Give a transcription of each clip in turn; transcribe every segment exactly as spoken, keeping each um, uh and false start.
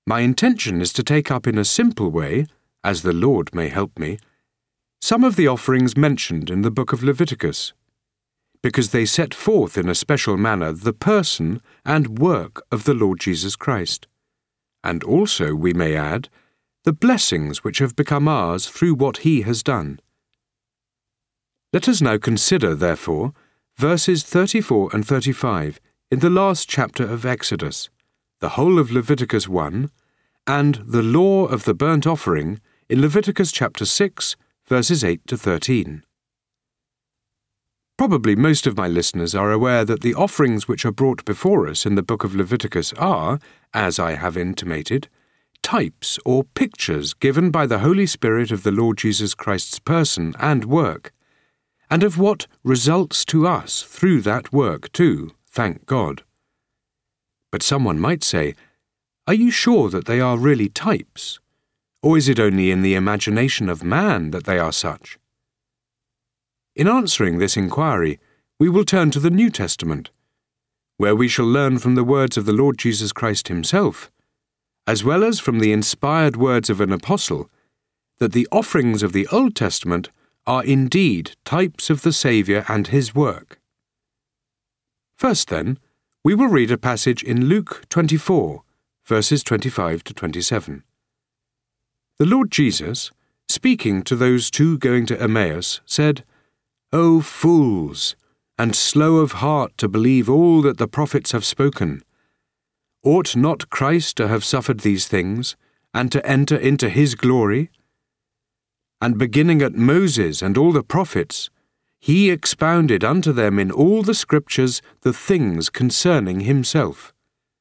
My intention is to take up in a simple way, as the Lord may help me, some of the offerings mentioned in the book of Leviticus, because they set forth in a special manner the person and work of the Lord Jesus Christ, and also, we may add, the blessings which have become ours through what he has done. Let us now consider, therefore, verses thirty-four and thirty-five in the last chapter of Exodus, the whole of Leviticus one, and the law of the burnt offering in Leviticus chapter six, verses eight to thirteen. Probably most of my listeners are aware that the offerings which are brought before us in the book of Leviticus are, as I have intimated, types or pictures given by the Holy Spirit of the Lord Jesus Christ's person and work, and of what results to us through that work too, thank God. But someone might say, are you sure that they are really types? Or is it only in the imagination of man that they are such? In answering this inquiry, we will turn to the New Testament, where we shall learn from the words of the Lord Jesus Christ himself, as well as from the inspired words of an apostle, that the offerings of the Old Testament are indeed types of the Saviour and his work. First, then, we will read a passage in Luke twenty-four, verses twenty-five to twenty-seven. The Lord Jesus, speaking to those two going to Emmaus, said, O fools, and slow of heart to believe all that the prophets have spoken! Ought not Christ to have suffered these things, and to enter into his glory? And beginning at Moses and all the prophets, he expounded unto them in all the Scriptures the things concerning himself.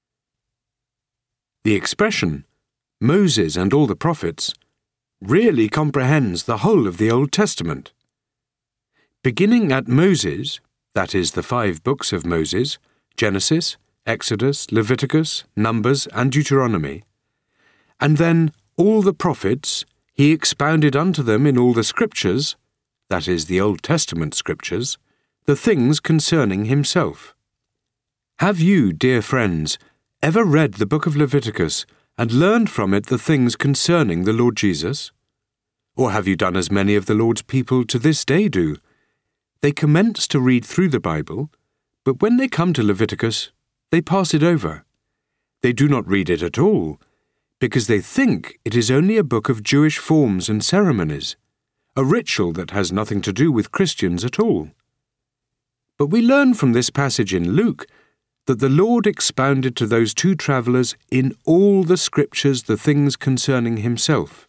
The expression, Moses and all the prophets, really comprehends the whole of the Old Testament. Beginning at Moses, that is the five books of Moses, Genesis, Exodus, Leviticus, Numbers, and Deuteronomy, and then all the prophets, he expounded unto them in all the Scriptures, that is the Old Testament Scriptures, the things concerning himself. Have you, dear friends, ever read the book of Leviticus and learned from it the things concerning the Lord Jesus? Or have you done as many of the Lord's people to this day do? They commence to read through the Bible, but when they come to Leviticus, they pass it over. They do not read it at all, because they think it is only a book of Jewish forms and ceremonies, a ritual that has nothing to do with Christians at all. But we learn from this passage in Luke that the Lord expounded to those two travellers in all the Scriptures the things concerning himself.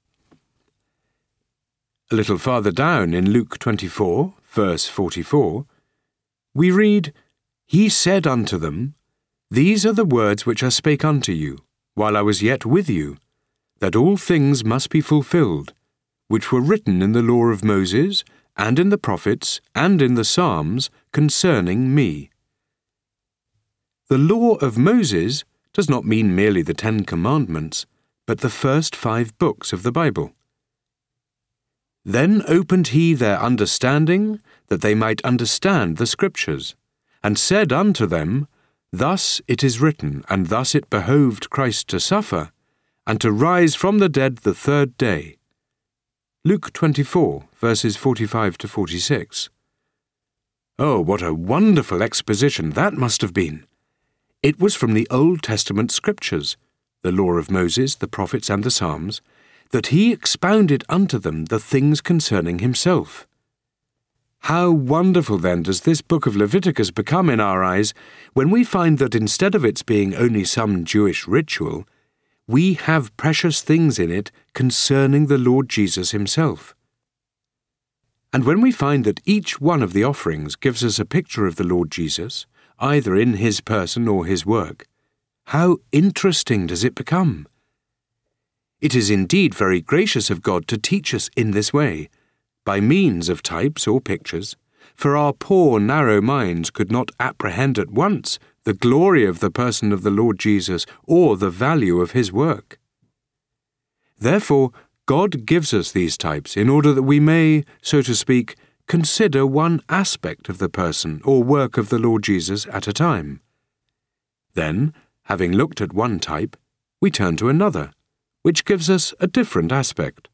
A little farther down in Luke twenty-four, verse forty-four, we read, He said unto them, These are the words which I spake unto you, while I was yet with you, that all things must be fulfilled, which were written in the law of Moses, and in the prophets, and in the Psalms, concerning me. The law of Moses does not mean merely the Ten Commandments, but the first five books of the Bible. Then opened he their understanding, that they might understand the Scriptures, and said unto them, Thus it is written, and thus it behoved Christ to suffer, and to rise from the dead the third day. Luke twenty-four, verses forty-five to forty-six. Oh, what a wonderful exposition that must have been! It was from the Old Testament Scriptures, the law of Moses, the prophets, and the Psalms, that he expounded unto them the things concerning himself. How wonderful, then, does this book of Leviticus become in our eyes when we find that instead of its being only some Jewish ritual, we have precious things in it concerning the Lord Jesus himself. And when we find that each one of the offerings gives us a picture of the Lord Jesus, either in his person or his work, how interesting does it become? It is indeed very gracious of God to teach us in this way, by means of types or pictures, for our poor narrow minds could not apprehend at once the glory of the person of the Lord Jesus or the value of his work. Therefore, God gives us these types in order that we may, so to speak, consider one aspect of the person or work of the Lord Jesus at a time. Then, having looked at one type, we turn to another, which gives us a different aspect.